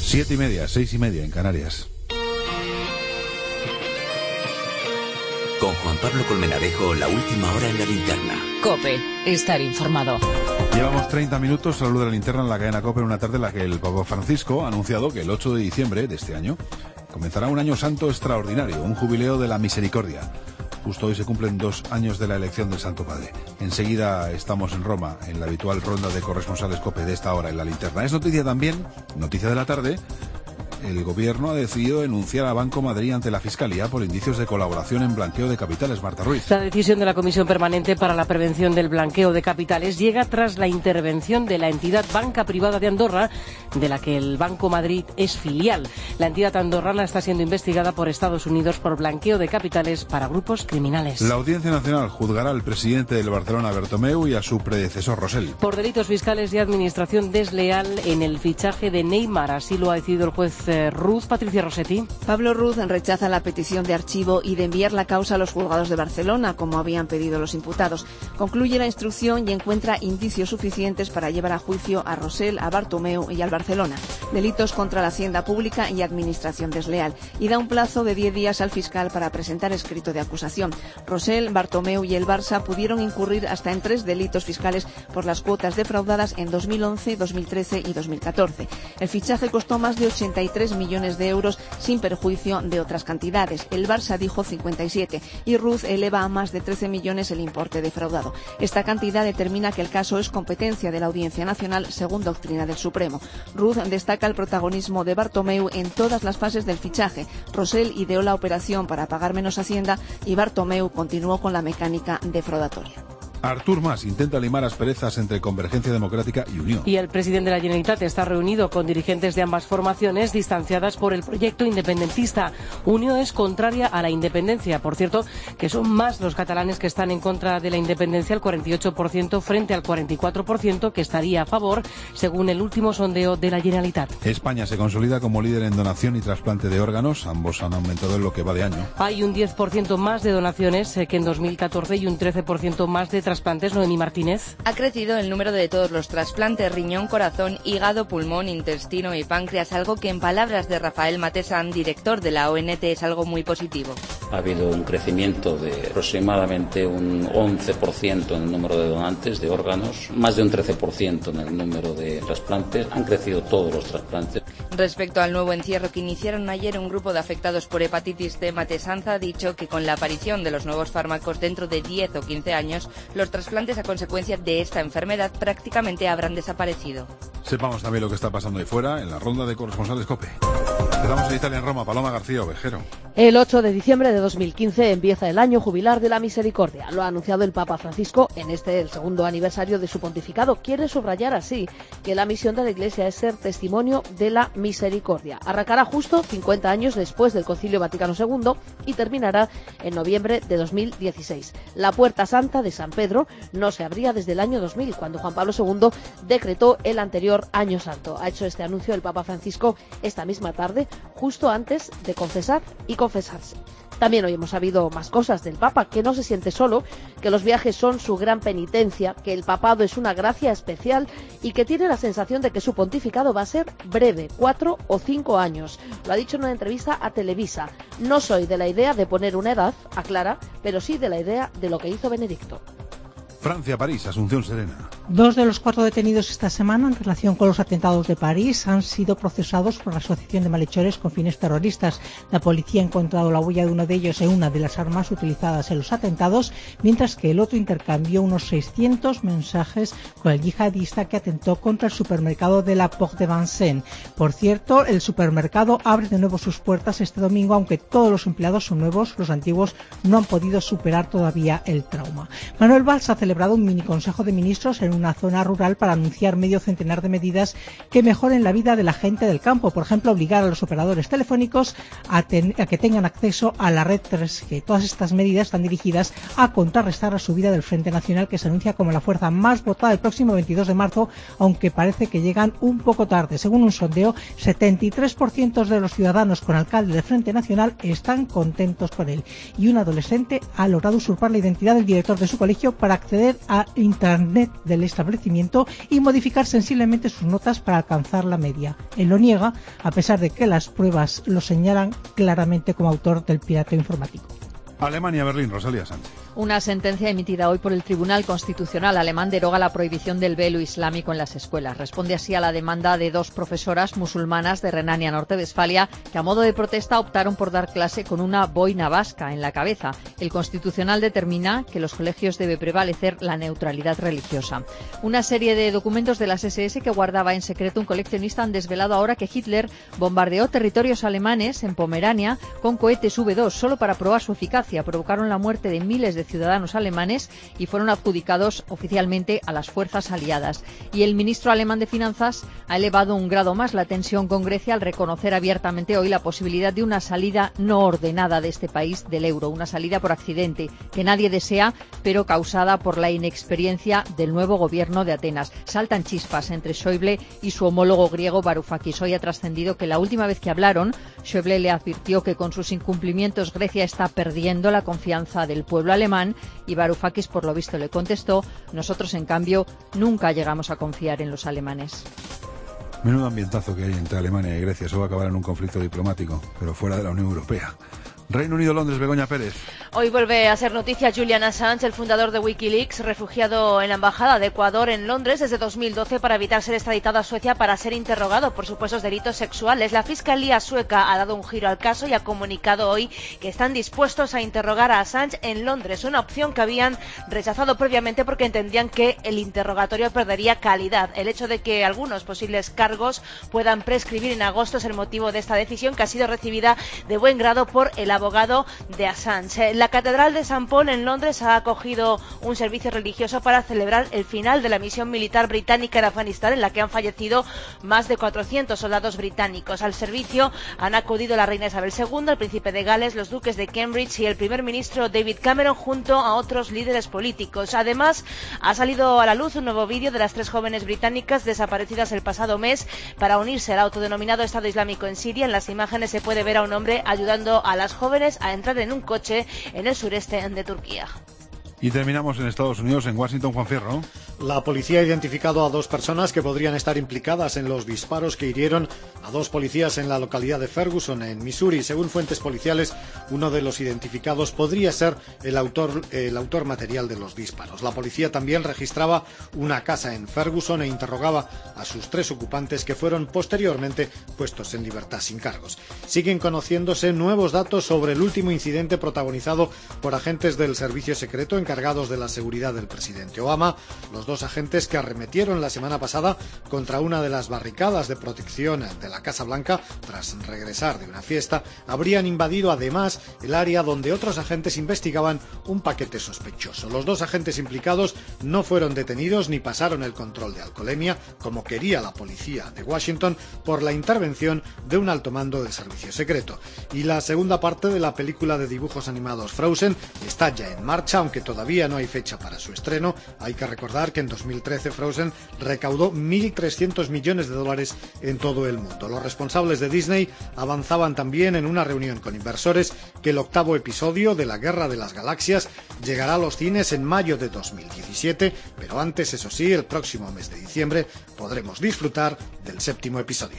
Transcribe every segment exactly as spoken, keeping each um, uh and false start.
Siete y media, seis y media en Canarias. Con Juan Pablo Colmenarejo, la última hora en la linterna. COPE, estar informado. Llevamos treinta minutos a la luz de la linterna en la cadena COPE, en una tarde en la que el Papa Francisco ha anunciado que el ocho de diciembre de este año comenzará un año santo extraordinario, un jubileo de la misericordia. Justo hoy se cumplen dos años de la elección del Santo Padre. Enseguida estamos en Roma, en la habitual ronda de corresponsales COPE de esta hora en la linterna. Es noticia también, noticia de la tarde, el Gobierno ha decidido denunciar a Banco Madrid ante la Fiscalía por indicios de colaboración en blanqueo de capitales. Marta Ruiz. La decisión de la Comisión Permanente para la Prevención del Blanqueo de Capitales llega tras la intervención de la entidad Banca Privada de Andorra, de la que el Banco Madrid es filial. La entidad andorrana está siendo investigada por Estados Unidos por blanqueo de capitales para grupos criminales. La Audiencia Nacional juzgará al presidente del Barcelona, Bartomeu, y a su predecesor, Rosell, por delitos fiscales y administración desleal en el fichaje de Neymar. Así lo ha decidido el juez Ruz. Patricia Rossetti. Pablo Ruz rechaza la petición de archivo y de enviar la causa a los juzgados de Barcelona, como habían pedido los imputados. Concluye la instrucción y encuentra indicios suficientes para llevar a juicio a Rosell, a Bartomeu y al Barcelona. Delitos contra la hacienda pública y administración desleal. Y da un plazo de diez días al fiscal para presentar escrito de acusación. Rosell, Bartomeu y el Barça pudieron incurrir hasta en tres delitos fiscales por las cuotas defraudadas en dos mil once, dos mil trece y dos mil catorce. El fichaje costó más de ochenta y tres millones de euros sin perjuicio de otras cantidades. El Barça dijo cincuenta y siete y Ruz eleva a más de trece millones el importe defraudado. Esta cantidad determina que el caso es competencia de la Audiencia Nacional según doctrina del Supremo. Ruz destaca el protagonismo de Bartomeu en todas las fases del fichaje. Rosell ideó la operación para pagar menos hacienda y Bartomeu continuó con la mecánica defraudatoria. Artur Mas intenta limar asperezas entre Convergencia Democrática y Unión. Y el presidente de la Generalitat está reunido con dirigentes de ambas formaciones distanciadas por el proyecto independentista. Unión es contraria a la independencia. Por cierto, que son más los catalanes que están en contra de la independencia, el cuarenta y ocho por ciento frente al cuarenta y cuatro por ciento que estaría a favor, según el último sondeo de la Generalitat. España se consolida como líder en donación y trasplante de órganos. Ambos han aumentado en lo que va de año. Hay un diez por ciento más de donaciones que en dos mil catorce y un trece por ciento más de trasplantes. Noemí Martínez. Ha crecido el número de todos los trasplantes: riñón, corazón, hígado, pulmón, intestino y páncreas, algo que en palabras de Rafael Matesan, director de la O N T, es algo muy positivo. Ha habido un crecimiento de aproximadamente un once por ciento en el número de donantes de órganos, más de un trece por ciento en el número de trasplantes. Han crecido todos los trasplantes. Respecto al nuevo encierro que iniciaron ayer un grupo de afectados por hepatitis C, Matesanza ha dicho que con la aparición de los nuevos fármacos dentro de diez o quince años, los trasplantes a consecuencia de esta enfermedad prácticamente habrán desaparecido. Sepamos también lo que está pasando ahí fuera en la ronda de corresponsales COPE. Empezamos en Italia, en Roma. Paloma García Ovejero. El ocho de diciembre de dos mil quince empieza el año jubilar de la misericordia. Lo ha anunciado el Papa Francisco en este, el segundo aniversario de su pontificado. Quiere subrayar así que la misión de la Iglesia es ser testimonio de la misericordia. Arrancará justo cincuenta años después del Concilio Vaticano segundo y terminará en noviembre de dos mil dieciséis. La Puerta Santa de San Pedro no se abría desde el año dos mil, cuando Juan Pablo segundo decretó el anterior Año Santo. Ha hecho este anuncio el Papa Francisco esta misma tarde, justo antes de confesar y confesarse. También hoy hemos sabido más cosas del Papa, que no se siente solo, que los viajes son su gran penitencia, que el papado es una gracia especial y que tiene la sensación de que su pontificado va a ser breve, cuatro o cinco años. Lo ha dicho en una entrevista a Televisa. No soy de la idea de poner una edad, aclara, pero sí de la idea de lo que hizo Benedicto. Francia, París, Asunción Serena. Dos de los cuatro detenidos esta semana en relación con los atentados de París han sido procesados por la asociación de malhechores con fines terroristas. La policía ha encontrado la huella de uno de ellos en una de las armas utilizadas en los atentados, mientras que el otro intercambió unos seiscientos mensajes con el yihadista que atentó contra el supermercado de la Porte de Vincennes. Por cierto, el supermercado abre de nuevo sus puertas este domingo, aunque todos los empleados son nuevos, los antiguos no han podido superar todavía el trauma. Manuel Valls ha celebrado un mini consejo de ministros en una zona rural para anunciar medio centenar de medidas que mejoren la vida de la gente del campo. Por ejemplo, obligar a los operadores telefónicos a, ten, a que tengan acceso a la red tres G. Todas estas medidas están dirigidas a contrarrestar la subida del Frente Nacional, que se anuncia como la fuerza más votada el próximo veintidós de marzo, aunque parece que llegan un poco tarde. Según un sondeo, setenta y tres por ciento de los ciudadanos con alcalde del Frente Nacional están contentos con él. Y un adolescente ha logrado usurpar la identidad del director de su colegio para acceder a internet del establecimiento y modificar sensiblemente sus notas para alcanzar la media. Él lo niega, a pesar de que las pruebas lo señalan claramente como autor del pirateo informático. Alemania, Berlín, Rosalía Sánchez. Una sentencia emitida hoy por el Tribunal Constitucional alemán deroga la prohibición del velo islámico en las escuelas. Responde así a la demanda de dos profesoras musulmanas de Renania-Norte-Westfalia que a modo de protesta optaron por dar clase con una boina vasca en la cabeza. El Constitucional determina que en los colegios debe prevalecer la neutralidad religiosa. Una serie de documentos de las ese ese que guardaba en secreto un coleccionista han desvelado ahora que Hitler bombardeó territorios alemanes en Pomerania con cohetes uve dos solo para probar su eficacia. Provocaron la muerte de miles de ciudadanos alemanes y fueron adjudicados oficialmente a las fuerzas aliadas. Y el ministro alemán de Finanzas ha elevado un grado más la tensión con Grecia al reconocer abiertamente hoy la posibilidad de una salida no ordenada de este país del euro, una salida por accidente que nadie desea, pero causada por la inexperiencia del nuevo gobierno de Atenas. Saltan chispas entre Schäuble y su homólogo griego Varoufakis. Hoy ha trascendido que la última vez que hablaron, Schäuble le advirtió que con sus incumplimientos Grecia está perdiendo la confianza del pueblo alemán y Varoufakis, por lo visto, le contestó: nosotros, en cambio, nunca llegamos a confiar en los alemanes. Menudo ambientazo que hay entre Alemania y Grecia. Eso va a acabar en un conflicto diplomático, pero fuera de la Unión Europea. Reino Unido, Londres, Begoña Pérez. Hoy vuelve a ser noticia Julian Assange, el fundador de Wikileaks, refugiado en la Embajada de Ecuador en Londres desde dos mil doce para evitar ser extraditado a Suecia para ser interrogado por supuestos delitos sexuales. La Fiscalía sueca ha dado un giro al caso y ha comunicado hoy que están dispuestos a interrogar a Assange en Londres, una opción que habían rechazado previamente porque entendían que el interrogatorio perdería calidad. El hecho de que algunos posibles cargos puedan prescribir en agosto es el motivo de esta decisión, que ha sido recibida de buen grado por el abogado de Assange. La Catedral de San Paul en Londres ha acogido un servicio religioso para celebrar el final de la misión militar británica en Afganistán, en la que han fallecido más de cuatrocientos soldados británicos. Al servicio han acudido la reina Isabel segunda, el príncipe de Gales, los duques de Cambridge y el primer ministro David Cameron, junto a otros líderes políticos. Además, ha salido a la luz un nuevo vídeo de las tres jóvenes británicas desaparecidas el pasado mes para unirse al autodenominado Estado Islámico en Siria. En las imágenes se puede ver a un hombre ayudando a las jóvenes jóvenes a entrar en un coche en el sureste de Turquía. Y terminamos en Estados Unidos, en Washington, Juan Fierro. La policía ha identificado a dos personas que podrían estar implicadas en los disparos que hirieron a dos policías en la localidad de Ferguson, en Missouri. Según fuentes policiales, uno de los identificados podría ser el autor, el autor material de los disparos. La policía también registraba una casa en Ferguson e interrogaba a sus tres ocupantes, que fueron posteriormente puestos en libertad sin cargos. Siguen conociéndose nuevos datos sobre el último incidente protagonizado por agentes del servicio secreto encargados de la seguridad del presidente Obama. Los dos agentes que arremetieron la semana pasada contra una de las barricadas de protección de la Casa Blanca tras regresar de una fiesta habrían invadido además el área donde otros agentes investigaban un paquete sospechoso. Los dos agentes implicados no fueron detenidos ni pasaron el control de alcoholemia, como quería la policía de Washington, por la intervención de un alto mando del servicio secreto. Y la segunda parte de la película de dibujos animados Frozen está ya en marcha, aunque todavía no hay fecha para su estreno. Hay que recordar que en dos mil trece Frozen recaudó mil trescientos millones de dólares en todo el mundo. Los responsables de Disney avanzaban también en una reunión con inversores que el octavo episodio de la Guerra de las Galaxias llegará a los cines en mayo de dos mil diecisiete, pero antes, eso sí, el próximo mes de diciembre podremos disfrutar del séptimo episodio.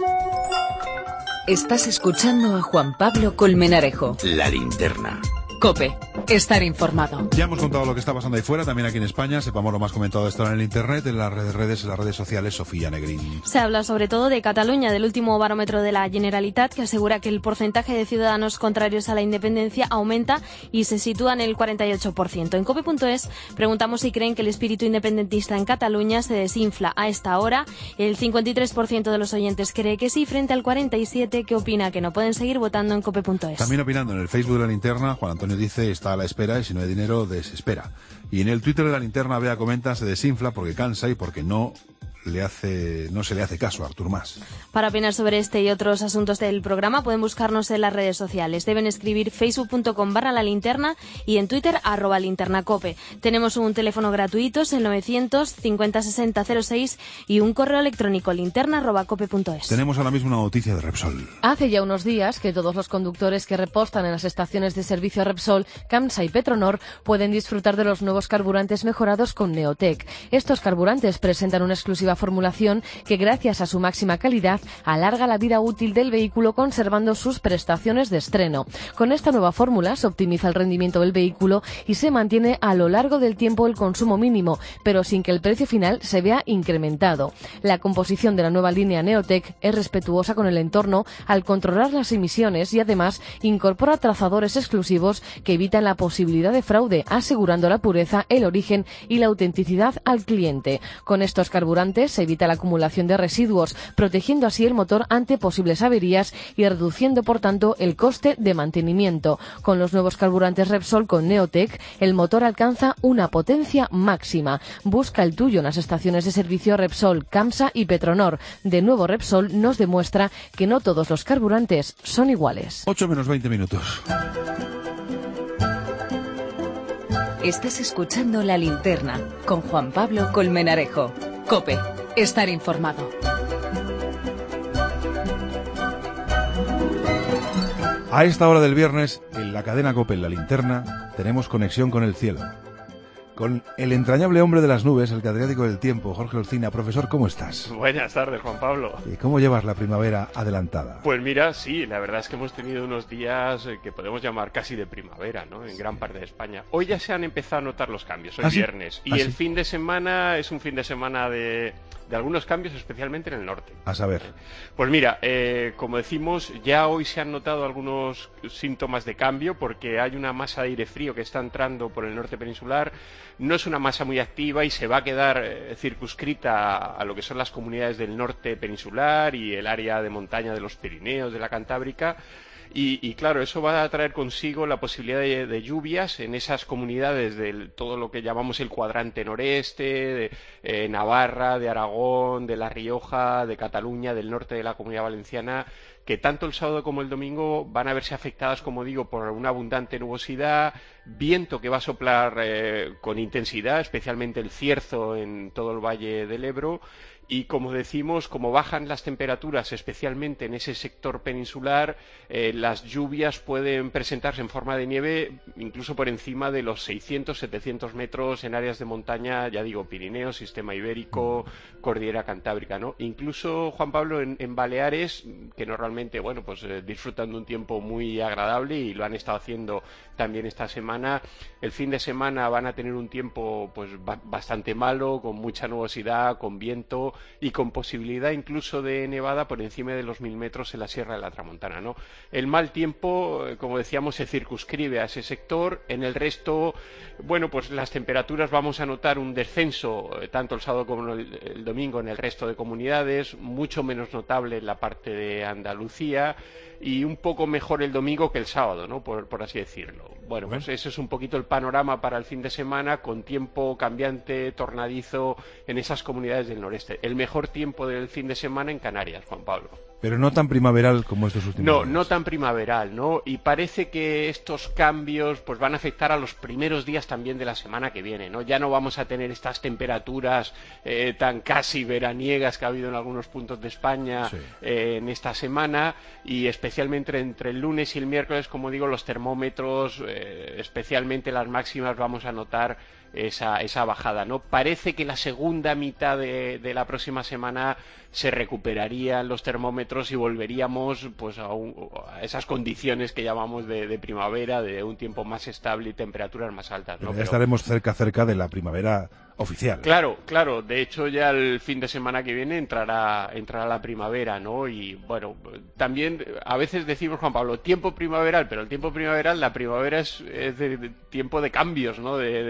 Estás escuchando a Juan Pablo Colmenarejo. La linterna. COPE. Estar informado. Ya hemos contado lo que está pasando ahí fuera, también aquí en España. Sepamos lo más comentado de esto en el internet, en las redes, redes, en las redes sociales. Sofía Negrín. Se habla sobre todo de Cataluña, del último barómetro de la Generalitat, que asegura que el porcentaje de ciudadanos contrarios a la independencia aumenta y se sitúa en el cuarenta y ocho por ciento. En cope punto es preguntamos si creen que el espíritu independentista en Cataluña se desinfla a esta hora. El cincuenta y tres por ciento de los oyentes cree que sí, frente al cuarenta y siete por ciento que opina que no. Pueden seguir votando en cope punto es. También opinando en el Facebook de la linterna, Juan Antonio dice: está a la espera y si no hay dinero, desespera. Y en el Twitter de la linterna, Bea comenta: se desinfla porque cansa y porque no le hace, no se le hace caso a Artur Mas. Para opinar sobre este y otros asuntos del programa pueden buscarnos en las redes sociales. Deben escribir facebook.com barra la linterna y en Twitter arroba linternacope. Tenemos un teléfono gratuito, es el novecientos cincuenta sesenta cero seis y un correo electrónico linterna arroba cope punto es. Tenemos ahora mismo una noticia de Repsol. Hace ya unos días que todos los conductores que repostan en las estaciones de servicio Repsol, CAMSA y Petronor pueden disfrutar de los nuevos carburantes mejorados con Neotec. Estos carburantes presentan una exclusiva formulación que, gracias a su máxima calidad, alarga la vida útil del vehículo conservando sus prestaciones de estreno. Con esta nueva fórmula se optimiza el rendimiento del vehículo y se mantiene a lo largo del tiempo el consumo mínimo, pero sin que el precio final se vea incrementado. La composición de la nueva línea Neotec es respetuosa con el entorno al controlar las emisiones y además incorpora trazadores exclusivos que evitan la posibilidad de fraude, asegurando la pureza, el origen y la autenticidad al cliente. Con estos carburantes se evita la acumulación de residuos, protegiendo así el motor ante posibles averías y reduciendo por tanto el coste de mantenimiento. Con los nuevos carburantes Repsol con Neotec, el motor alcanza una potencia máxima. Busca el tuyo en las estaciones de servicio Repsol, CAMSA y Petronor. De nuevo Repsol nos demuestra que no todos los carburantes son iguales. ocho menos veinte minutos. Estás escuchando La Linterna con Juan Pablo Colmenarejo. COPE. Estar informado. A esta hora del viernes, en la cadena COPE, en La Linterna, tenemos conexión con el cielo. Con el entrañable hombre de las nubes, el catedrático del tiempo, Jorge Olcina. Profesor, ¿cómo estás? Buenas tardes, Juan Pablo. ¿Cómo llevas la primavera adelantada? Pues mira, sí, la verdad es que hemos tenido unos días que podemos llamar casi de primavera, ¿no? En gran parte de España. Hoy ya se han empezado a notar los cambios, hoy ¿Ah, sí? viernes. Y ¿Ah, el sí? fin de semana es un fin de semana de, de algunos cambios, especialmente en el norte. A saber. Pues mira, eh, como decimos, ya hoy se han notado algunos síntomas de cambio porque hay una masa de aire frío que está entrando por el norte peninsular. No es una masa muy activa y se va a quedar eh, circunscrita a, a lo que son las comunidades del norte peninsular y el área de montaña de los Pirineos, de la Cantábrica. Y, y claro, eso va a traer consigo la posibilidad de, de lluvias en esas comunidades de todo lo que llamamos el cuadrante noreste, de eh, Navarra, de Aragón, de La Rioja, de Cataluña, del norte de la Comunidad Valenciana, que tanto el sábado como el domingo van a verse afectadas, como digo, por una abundante nubosidad, viento que va a soplar eh, con intensidad, especialmente el cierzo en todo el valle del Ebro. Y como decimos, como bajan las temperaturas, especialmente en ese sector peninsular, eh, las lluvias pueden presentarse en forma de nieve incluso por encima de los seiscientos setecientos metros en áreas de montaña, ya digo, Pirineos, Sistema Ibérico, Cordillera Cantábrica, ¿no? Incluso, Juan Pablo, en, en Baleares, que normalmente, bueno, pues eh, disfrutan de un tiempo muy agradable y lo han estado haciendo también esta semana, el fin de semana van a tener un tiempo pues ba- bastante malo, con mucha nubosidad, con viento y con posibilidad incluso de nevada por encima de los mil metros en la Sierra de la Tramontana, ¿no? El mal tiempo, como decíamos, se circunscribe a ese sector. En el resto, bueno, pues las temperaturas vamos a notar un descenso tanto el sábado como el, el domingo en el resto de comunidades, mucho menos notable en la parte de Andalucía y un poco mejor el domingo que el sábado, ¿no? Por, por así decirlo. Bueno, pues eso es un poquito el panorama para el fin de semana, con tiempo cambiante, tornadizo en esas comunidades del noreste. El mejor tiempo del fin de semana en Canarias, Juan Pablo. Pero no tan primaveral como estos últimos No, días. no tan primaveral, ¿no? Y parece que estos cambios pues van a afectar a los primeros días también de la semana que viene, ¿no? Ya no vamos a tener estas temperaturas eh, tan casi veraniegas que ha habido en algunos puntos de España Sí. eh, en esta semana, y especialmente entre el lunes y el miércoles, como digo, los termómetros, eh, especialmente las máximas, vamos a notar esa, esa bajada, ¿no? Parece que la segunda mitad de, de la próxima semana se recuperarían los termómetros y volveríamos pues a, un, a esas condiciones que llamamos de, de primavera, de un tiempo más estable y temperaturas más altas, ¿no? Pero ya Pero, estaremos cerca, cerca de la primavera oficial. Claro, claro. De hecho, ya el fin de semana que viene entrará, entrará la primavera, ¿no? Y bueno, también a veces decimos, Juan Pablo, tiempo primaveral, pero el tiempo primaveral, la primavera es, es de, de tiempo de cambios, ¿no? De, de,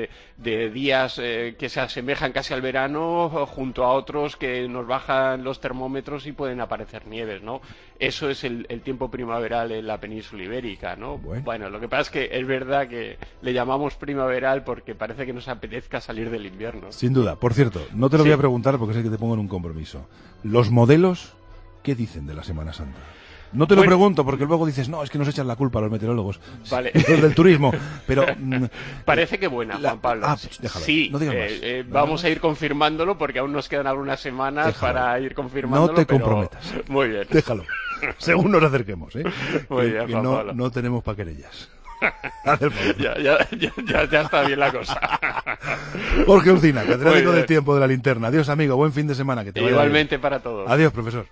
de días eh, que se asemejan casi al verano junto a otros que nos bajan los termómetros y pueden aparecer nieves, ¿no? Eso es el, el tiempo primaveral en la península ibérica, ¿no? Bueno. bueno, lo que pasa es que es verdad que le llamamos primaveral porque parece que nos apetezca salir del invierno. Sin duda. Por cierto, no te lo sí. voy a preguntar porque sé que te pongo en un compromiso. ¿Los modelos qué dicen de la Semana Santa? No te lo bueno, pregunto porque luego dices, no, es que nos echan la culpa a los meteorólogos, vale. los del turismo, pero... Parece que buena, la, Juan Pablo. Ah, déjalo, sí, no digas eh, más. Eh, vamos a ir confirmándolo porque aún nos quedan algunas semanas déjalo. para ir confirmándolo. No te pero... comprometas. Muy bien. Déjalo, según nos acerquemos, ¿eh? Muy que, bien, que Juan no, Pablo. no tenemos paquerellas. ya, ya, ya, ya está bien la cosa. Jorge Urcina, catedrático del tiempo de la linterna. Adiós, amigo, buen fin de semana. Que te vaya Igualmente bien. Para todos. Adiós, profesor.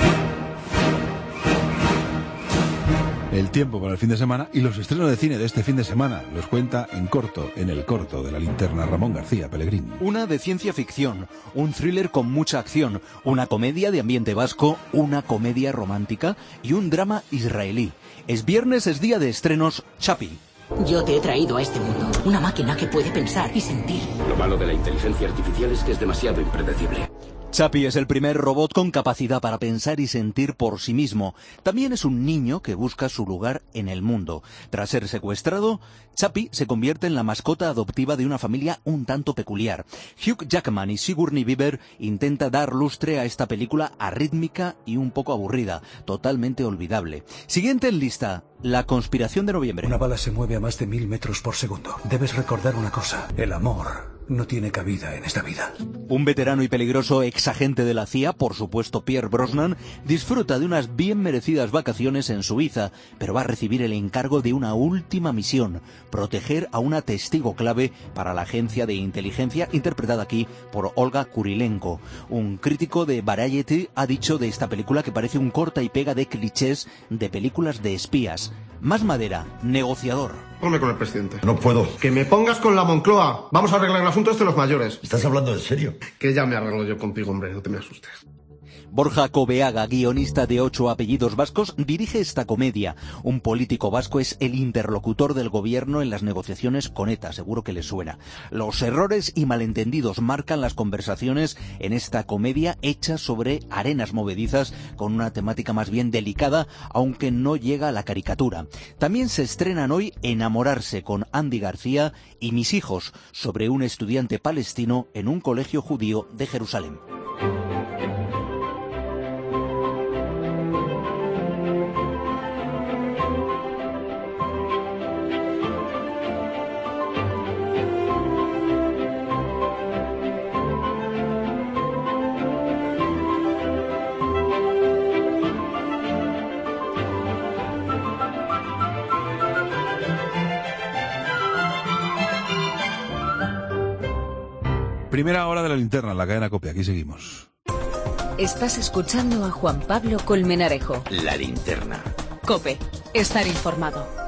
El tiempo para el fin de semana y los estrenos de cine de este fin de semana los cuenta en corto, en el corto de la linterna, Ramón García Pellegrín. Una de ciencia ficción, un thriller con mucha acción, una comedia de ambiente vasco, una comedia romántica y un drama israelí. Es viernes, es día de estrenos Chappie. Yo te he traído a este mundo una máquina que puede pensar y sentir. Lo malo de la inteligencia artificial es que es demasiado impredecible. Chappie es el primer robot con capacidad para pensar y sentir por sí mismo. También es un niño que busca su lugar en el mundo. Tras ser secuestrado, Chappie se convierte en la mascota adoptiva de una familia un tanto peculiar. Hugh Jackman y Sigourney Weaver intentan dar lustre a esta película arrítmica y un poco aburrida, totalmente olvidable. Siguiente en lista, La conspiración de noviembre. Una bala se mueve a más de mil metros por segundo. Debes recordar una cosa, el amor no tiene cabida en esta vida. Un veterano y peligroso exagente de la C I A, por supuesto Pierce Brosnan, disfruta de unas bien merecidas vacaciones en Suiza, pero va a recibir el encargo de una última misión, proteger a una testigo clave para la agencia de inteligencia, interpretada aquí por Olga Kurilenko. Un crítico de Variety ha dicho de esta película que parece un corta y pega de clichés de películas de espías. Más madera, negociador. Ponme con el presidente. No puedo. Que me pongas con la Moncloa. Vamos a arreglar el asunto este de los mayores. ¿Estás hablando en serio? Que ya me arreglo yo contigo, hombre, no te me asustes. Borja Cobeaga, guionista de ocho apellidos vascos, dirige esta comedia. Un político vasco es el interlocutor del gobierno en las negociaciones con ETA, seguro que le suena. Los errores y malentendidos marcan las conversaciones en esta comedia hecha sobre arenas movedizas con una temática más bien delicada, aunque no llega a la caricatura. También se estrenan hoy Enamorarse con Andy García y Mis hijos, sobre un estudiante palestino en un colegio judío de Jerusalén. Primera hora de la linterna, en la cadena COPE. Aquí seguimos. Estás escuchando a Juan Pablo Colmenarejo. La linterna. COPE. Estar informado.